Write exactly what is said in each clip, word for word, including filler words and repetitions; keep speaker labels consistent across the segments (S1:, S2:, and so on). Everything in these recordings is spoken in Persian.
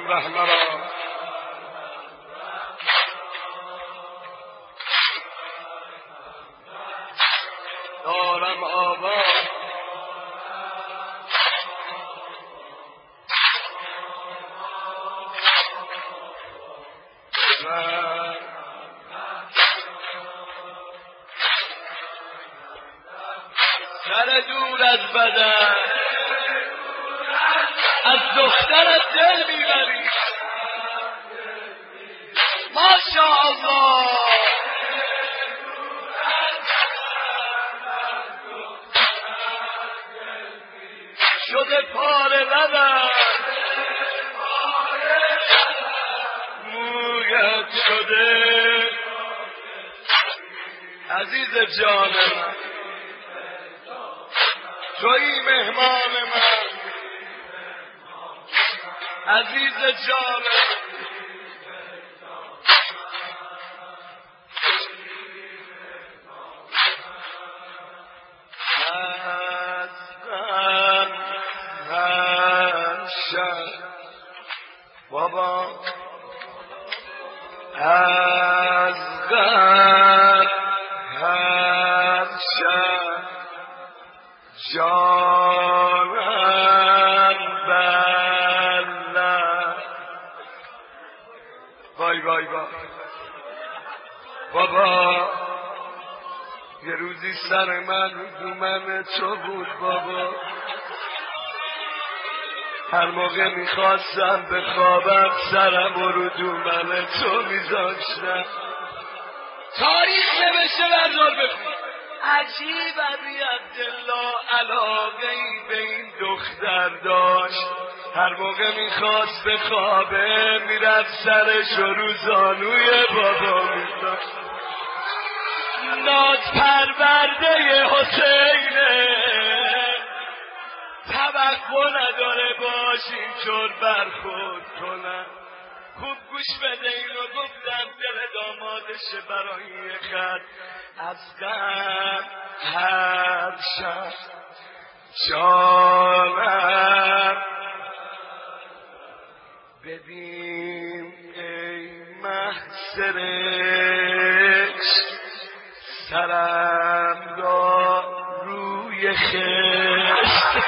S1: رحمه را دارم آباد سر دور از بدن از دخترت دل میبری ماشاءالله شده پاره لبم مویت شده عزیز جان من تویی مهمان من عزیز جان بابا از غم هر شب جانم بلد وای وای وای بابا یه روزی سر من رو من تو بود بابا هر موقع میخواستم به خوابم سرم و رو دومن تو میذاشتم تاریخ نوشته بردار بخون عجیب عبی عبدالله علاقه ای به این دختر داشت هر موقع میخواست به خوابه میرفت سرش و رو زانوی بابا میذاشت ناز پرورده حسینه توقع نداره باش اینطور برخورد کنم خوب گوش بده اینو گفتم دل دامادشه برای یه خط از غم هر شب جانم ببین ای محسرش سرم را روی خشت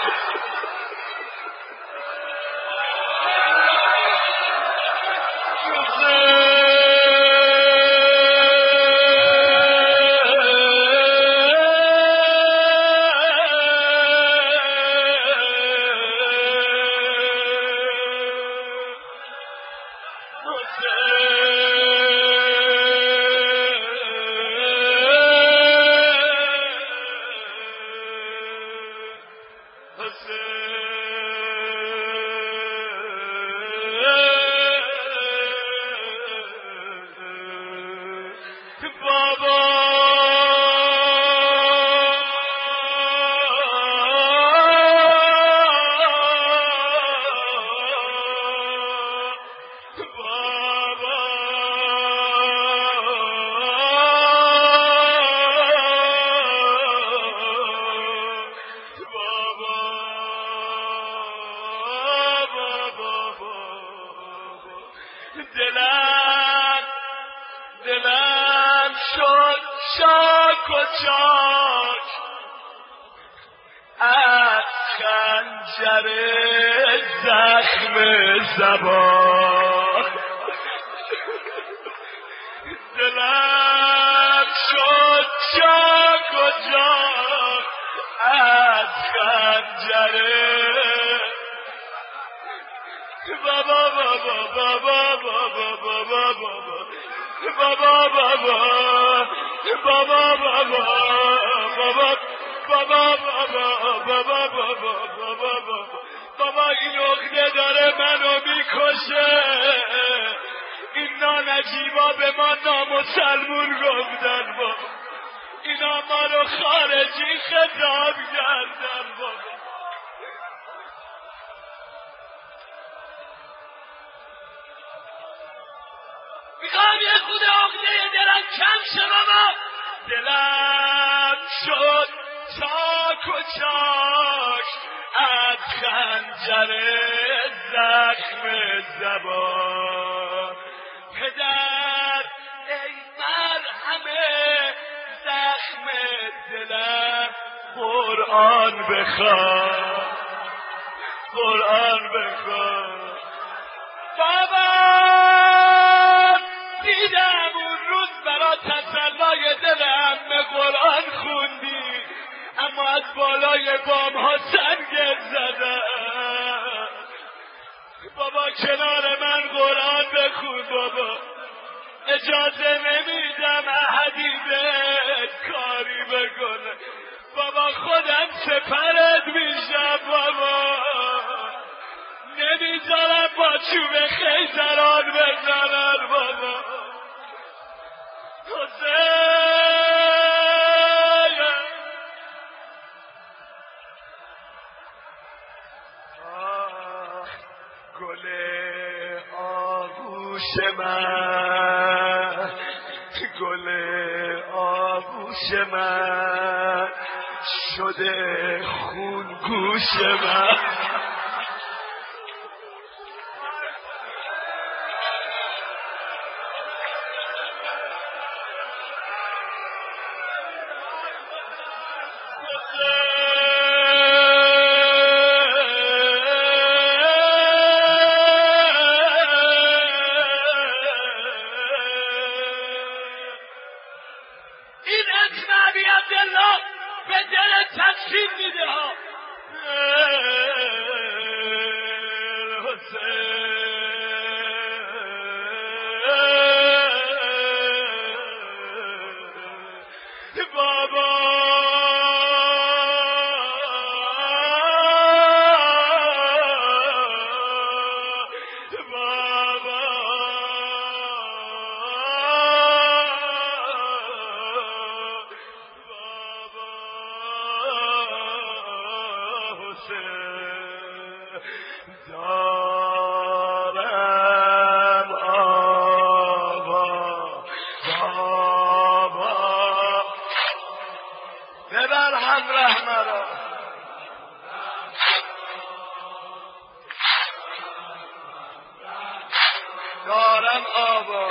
S1: دلم دلم شد چاک و چاک از خنجر زخم زبان دلم شد چاک و چاک از خنجر بابا بابا بابا بابا بابا بابا بابا بابا بابا بابا بابا بابا بابا این عقده داره منو میکشه این نانجیبا به ما نامسلمون گفتن بابا اینا ما رو خارجی خطاب کردن بابا میخوام یه خود عقده دلم کم شه بابا دلم شد چاک و چاک از خنجر زخم زبان. پدر ای مرهم زخم دلم قرآن بخوان، قرآن بخوان. بابا دیدم اون روز برا تسلای دلم به قرآن خوندی، اما از بالای بام ها سنگ زدم. بابا کنار من قرآن بخون بابا، اجازه نمیدم احدی بهت کاری بکنه. بابا خودم سپرت میشم بابا، نمیذارم با چوب خیزران بزنن بابا. حسین آه گل آغوش من، گل آغوش من شده خون گوش من. این اسم ابی عبدالله به دل تسکین میده ها. حسین بابا دارم آوا بابا ببر همراه مرا. دارم آوا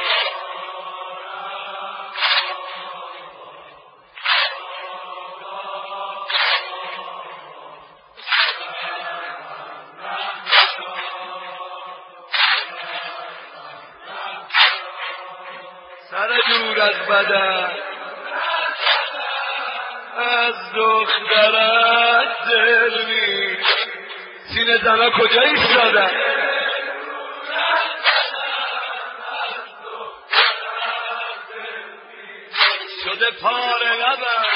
S1: سر دور از بدن از دخترت دل نیست. سینه زنا کجا ایستادن؟ شده پاره لبم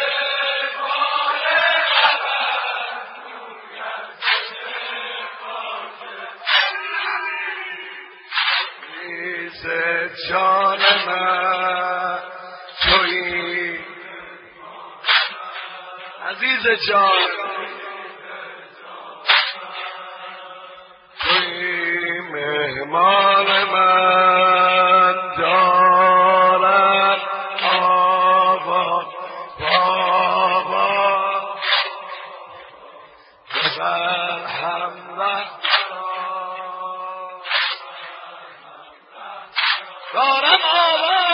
S1: نیز جان من تویی عزیز جان، تویی مهمان من. دارم آوا بابا بر همراه. دارم آوا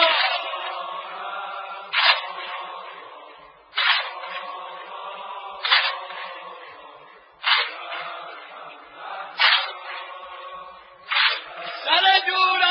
S1: سر دور